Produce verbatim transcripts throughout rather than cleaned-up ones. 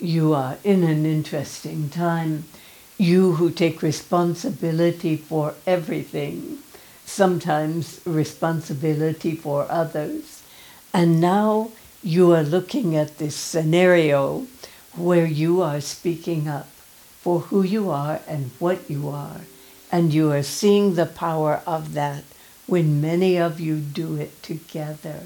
you are in an interesting time. You who take responsibility for everything, sometimes responsibility for others. And now you are looking at this scenario where you are speaking up for who you are and what you are. And you are seeing the power of that when many of you do it together.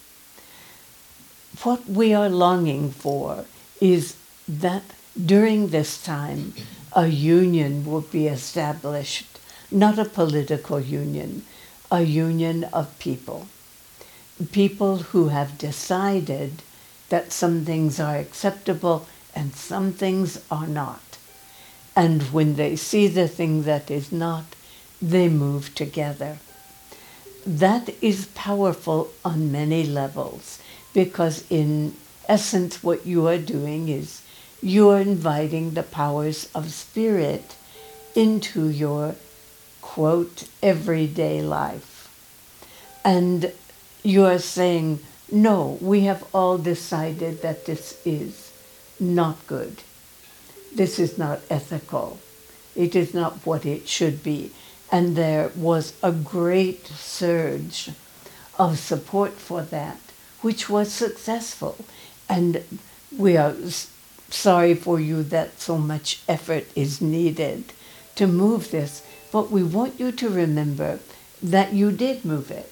What we are longing for is that during this time, a union will be established, not a political union, a union of people. People who have decided that some things are acceptable and some things are not. And when they see the thing that is not, they move together. That is powerful on many levels, because in essence what you are doing is you are inviting the powers of spirit into your, quote, everyday life. And you are saying, no, we have all decided that this is not good. This is not ethical. It is not what it should be. And there was a great surge of support for that, which was successful. And we are sorry for you that so much effort is needed to move this, but we want you to remember that you did move it,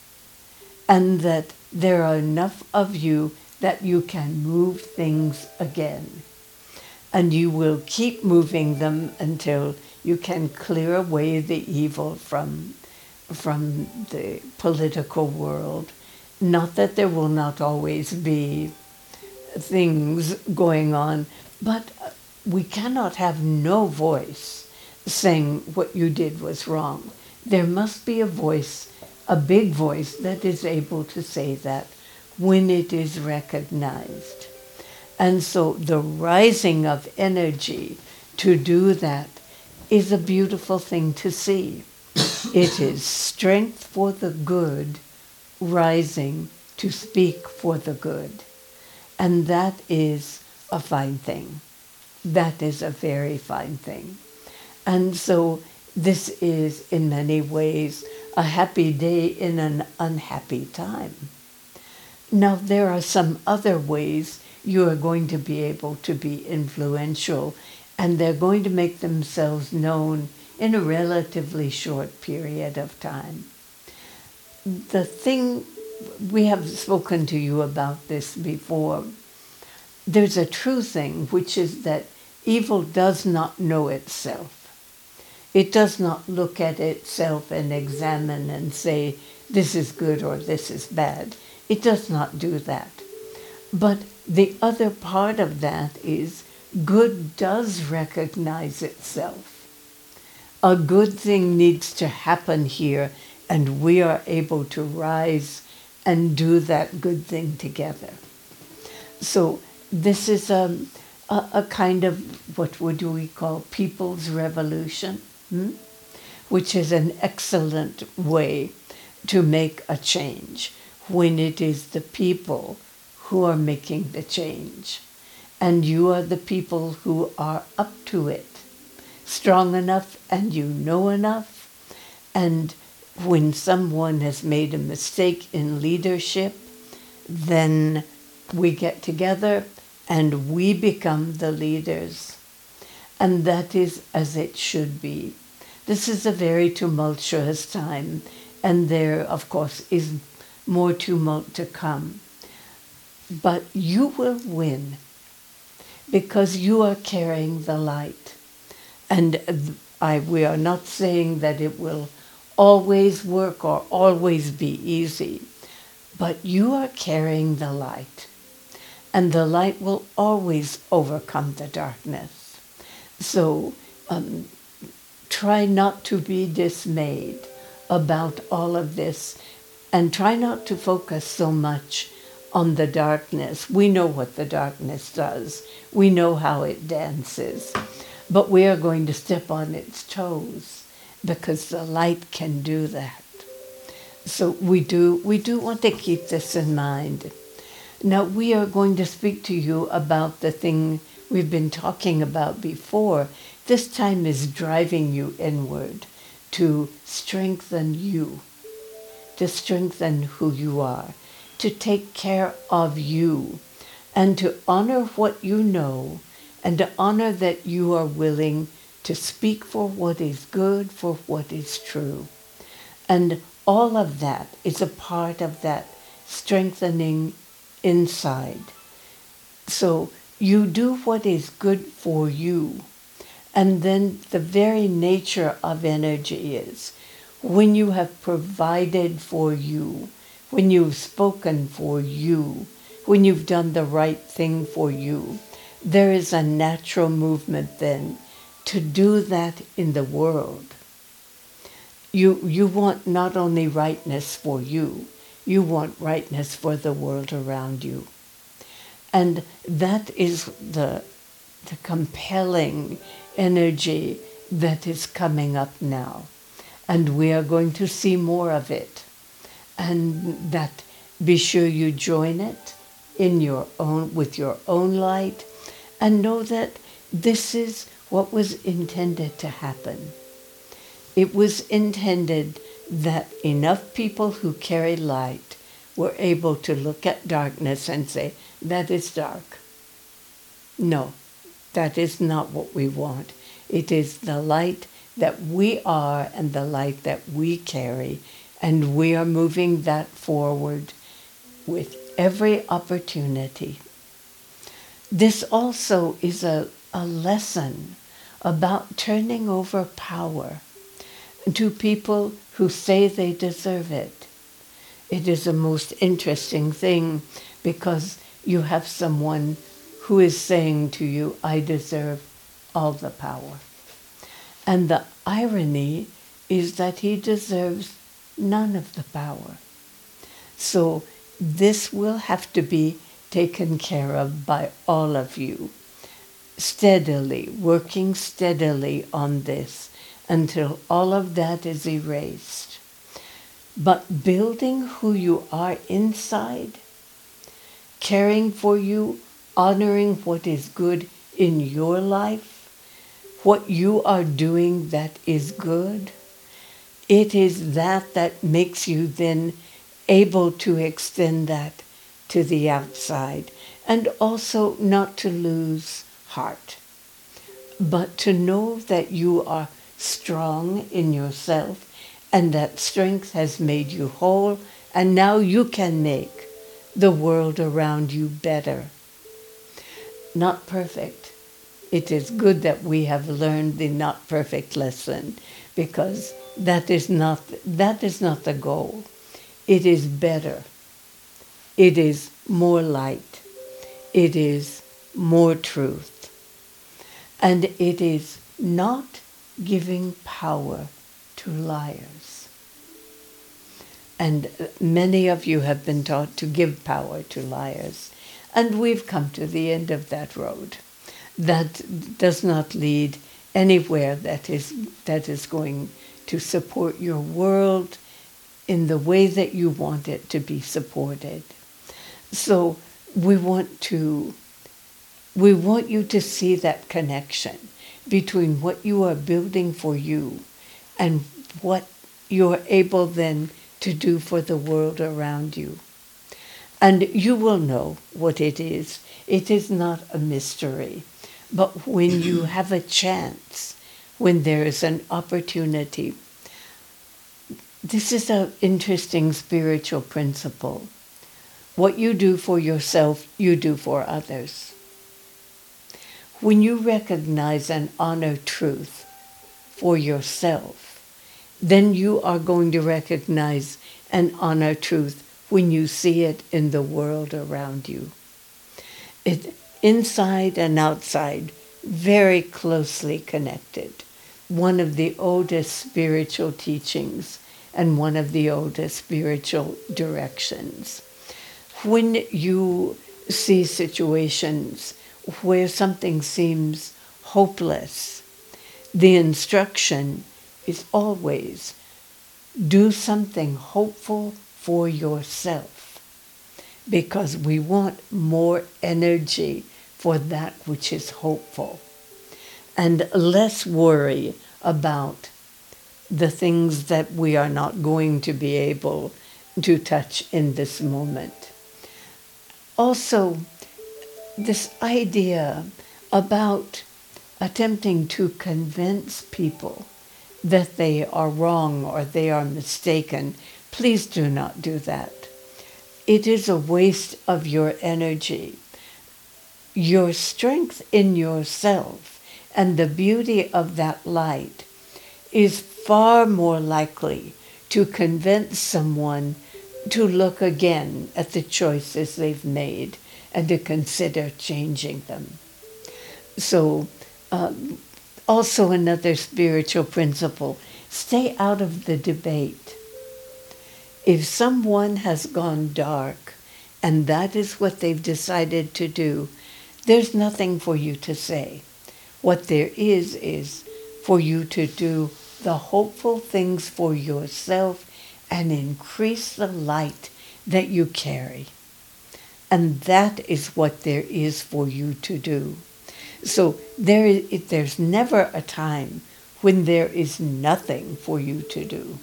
and that there are enough of you that you can move things again. And you will keep moving them until you can clear away the evil from, from the political world. Not that there will not always be things going on, but we cannot have no voice saying what you did was wrong. There must be a voice, a big voice, that is able to say that when it is recognized. And so the rising of energy to do that is a beautiful thing to see. It is strength for the good rising to speak for the good. And that is a fine thing. That is a very fine thing. And so this is in many ways a happy day in an unhappy time. Now there are some other ways you are going to be able to be influential, and they're going to make themselves known in a relatively short period of time. The thing, we have spoken to you about this before, there's a true thing, which is that evil does not know itself. It does not look at itself and examine and say, this is good or this is bad. It does not do that. But the other part of that is good does recognize itself. A good thing needs to happen here, and we are able to rise and do that good thing together. So this is a, a, a kind of, what would we call, people's revolution, hmm? which is an excellent way to make a change when it is the people who are making the change. And you are the people who are up to it, strong enough, and you know enough. And when someone has made a mistake in leadership, then we get together and we become the leaders. And that is as it should be. This is a very tumultuous time, and there, of course, is more tumult to come. But you will win, because you are carrying the light. And I, we are not saying that it will always work or always be easy, but you are carrying the light. And the light will always overcome the darkness. So um, try not to be dismayed about all of this, and try not to focus so much on the darkness. We know what the darkness does. We know how it dances. But we are going to step on its toes, because the light can do that. So we do, we do want to keep this in mind. Now we are going to speak to you about the thing we've been talking about before, this time is driving you inward to strengthen you, to strengthen who you are, to take care of you, and to honor what you know, and to honor that you are willing to speak for what is good, for what is true. And all of that is a part of that strengthening inside. So you do what is good for you. And then the very nature of energy is when you have provided for you, when you've spoken for you, when you've done the right thing for you, there is a natural movement then to do that in the world. You, you want not only rightness for you, you want rightness for the world around you. And that is the, the compelling energy that is coming up now. And we are going to see more of it. And that, be sure you join it in your own, with your own light, and know that this is what was intended to happen. It was intended that enough people who carry light were able to look at darkness and say, that is dark. No, that is not what we want. It is the light that we are and the light that we carry, and we are moving that forward with every opportunity. This also is a, a lesson about turning over power to people who say they deserve it. It is a most interesting thing because you have someone who is saying to you, I deserve all the power. And the irony is that he deserves none of the power. So this will have to be taken care of by all of you, steadily, working steadily on this until all of that is erased. But building who you are inside, caring for you, honoring what is good in your life, what you are doing that is good, it is that that makes you then able to extend that to the outside, and also not to lose heart, but to know that you are strong in yourself and that strength has made you whole, and now you can make the world around you better. Not perfect. It is good that we have learned the not perfect lesson, because that is not, that is not the goal. It is better. It is more light. It is more truth. And it is not giving power to liars. And many of you have been taught to give power to liars. And we've come to the end of that road. That does not lead anywhere that is, that is going to support your world in the way that you want it to be supported. So we want to, we want you to see that connection between what you are building for you and what you're able then to do for the world around you. And you will know what it is. It is not a mystery. But when you have a chance, when there is an opportunity, this is an interesting spiritual principle. What you do for yourself, you do for others. When you recognize and honor truth for yourself, then you are going to recognize and honor truth when you see it in the world around you. It, inside and outside, very closely connected. One of the oldest spiritual teachings and one of the oldest spiritual directions. When you see situations where something seems hopeless, the instruction is always do something hopeful for yourself, because we want more energy for that which is hopeful, and less worry about the things that we are not going to be able to touch in this moment. Also, this idea about attempting to convince people that they are wrong or they are mistaken, please do not do that. It is a waste of your energy. Your strength in yourself and the beauty of that light is far more likely to convince someone to look again at the choices they've made and to consider changing them. So, uh, also another spiritual principle, stay out of the debate. If someone has gone dark and that is what they've decided to do, there's nothing for you to say. What there is, is for you to do the hopeful things for yourself and increase the light that you carry. And that is what there is for you to do. So there is, there's never a time when there is nothing for you to do.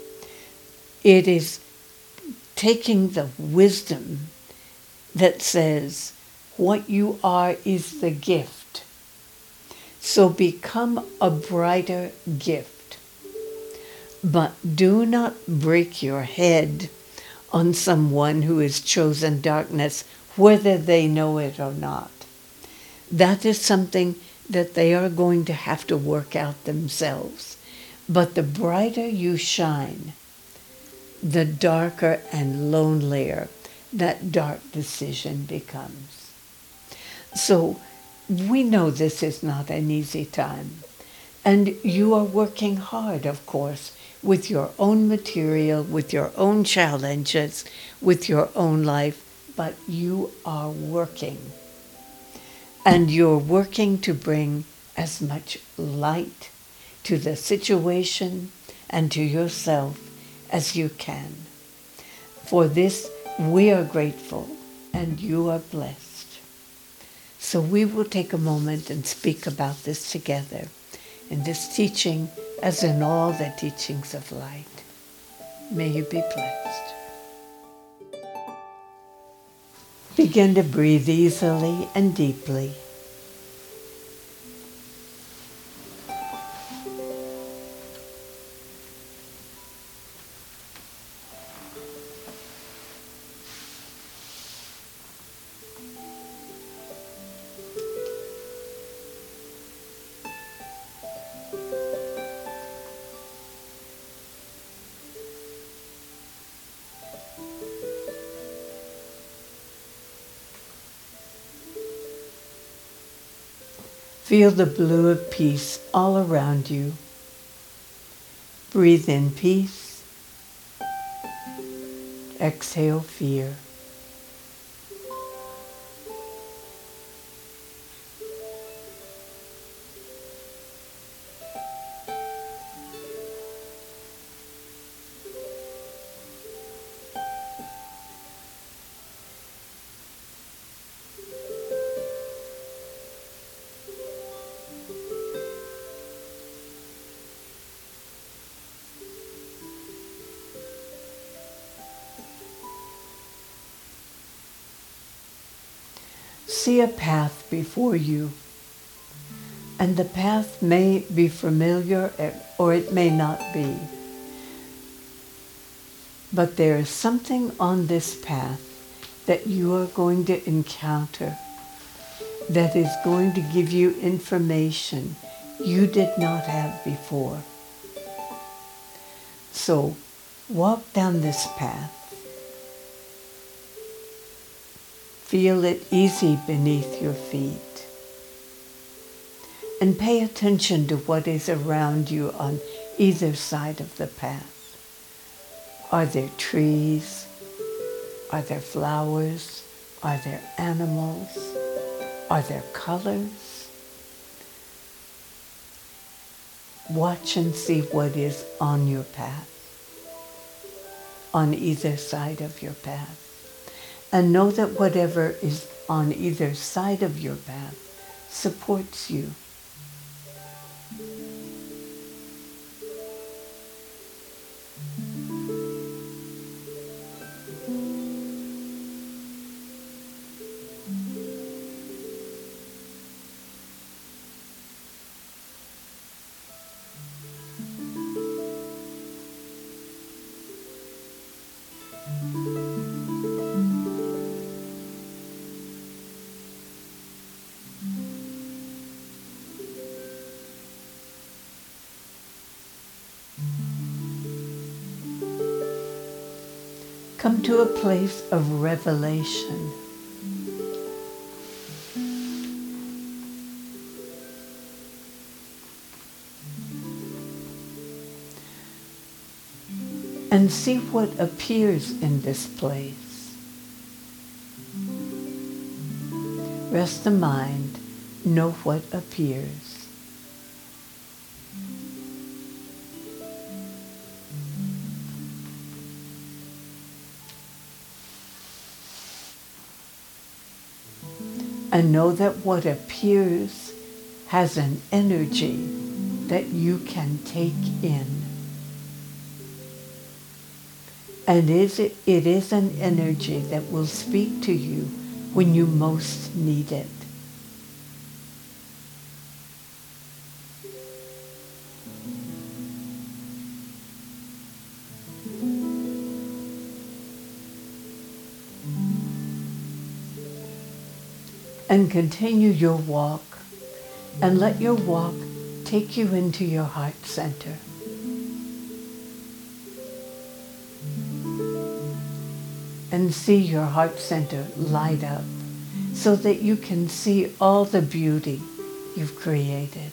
It is taking the wisdom that says what you are is the gift. So become a brighter gift. But do not break your head on someone who has chosen darkness, whether they know it or not. That is something that they are going to have to work out themselves. But the brighter you shine, the darker and lonelier that dark decision becomes. So we know this is not an easy time. And you are working hard, of course, with your own material, with your own challenges, with your own life, but you are working. And you're working to bring as much light to the situation and to yourself as you can. For this, we are grateful and you are blessed. So we will take a moment and speak about this together in this teaching, as in all the teachings of light. May you be blessed. Begin to breathe easily and deeply. Feel the blue of peace all around you. Breathe in peace. Exhale fear. See a path before you, and the path may be familiar or it may not be. But there is something on this path that you are going to encounter that is going to give you information you did not have before. So walk down this path. Feel it easy beneath your feet. And pay attention to what is around you on either side of the path. Are there trees? Are there flowers? Are there animals? Are there colors? Watch and see what is on your path, on either side of your path. And know that whatever is on either side of your path supports you. Come to a place of revelation. And see what appears in this place. Rest the mind, know what appears. And know that what appears has an energy that you can take in. And is it, it is an energy that will speak to you when you most need it. And continue your walk, and let your walk take you into your heart center. And see your heart center light up so that you can see all the beauty you've created.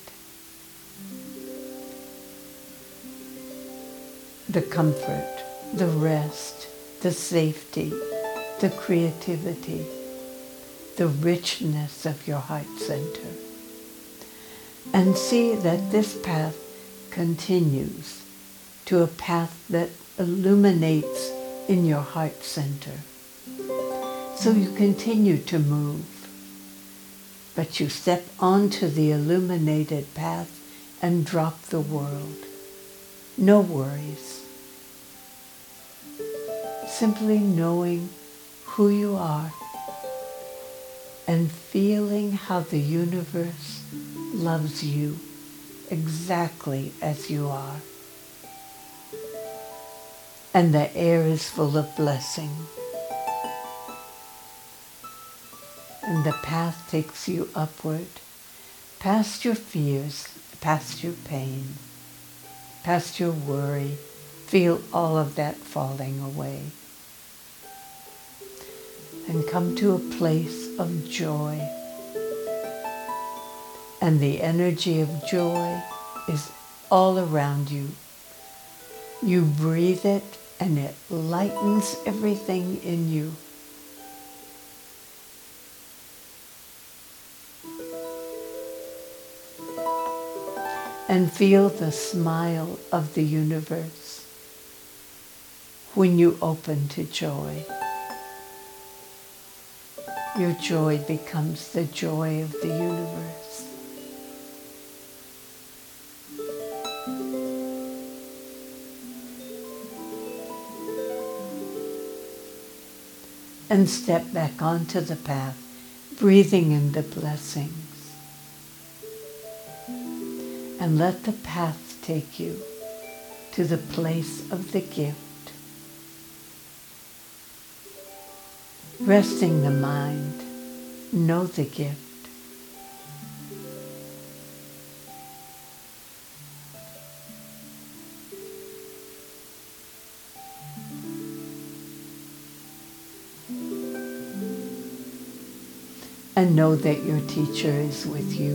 The comfort, the rest, the safety, the creativity, the richness of your heart center. And see that this path continues to a path that illuminates in your heart center. So you continue to move, but you step onto the illuminated path and drop the world. No worries. Simply knowing who you are and feeling how the universe loves you exactly as you are. And the air is full of blessing. And the path takes you upward, past your fears, past your pain, past your worry. Feel all of that falling away. And come to a place of joy. And the energy of joy is all around you. You breathe it, and it lightens everything in you. And feel the smile of the universe when you open to joy. Your joy becomes the joy of the universe. And step back onto the path, breathing in the blessings. And let the path take you to the place of the gift. Resting the mind, know the gift. And know that your teacher is with you.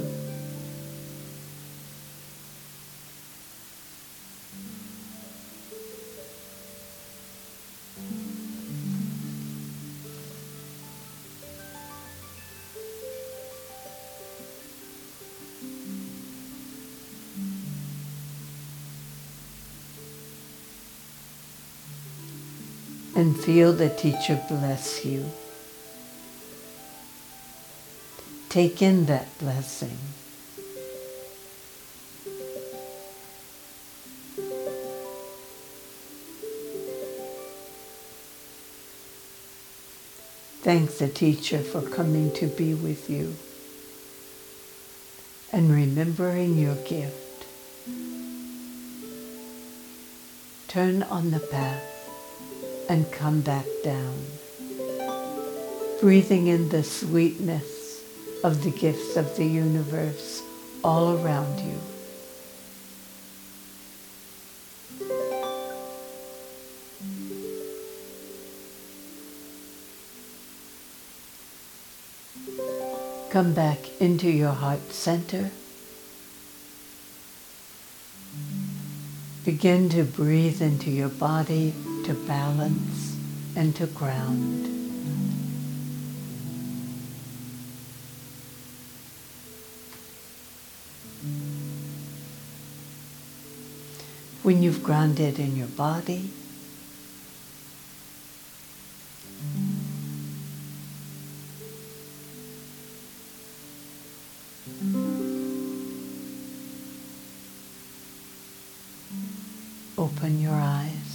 And feel the teacher bless you. Take in that blessing. Thank the teacher for coming to be with you and remembering your gift. Turn on the path and come back down, breathing in the sweetness of the gifts of the universe all around you. Come back into your heart center. Begin to breathe into your body to balance and to ground. When you've grounded in your body, open your eyes.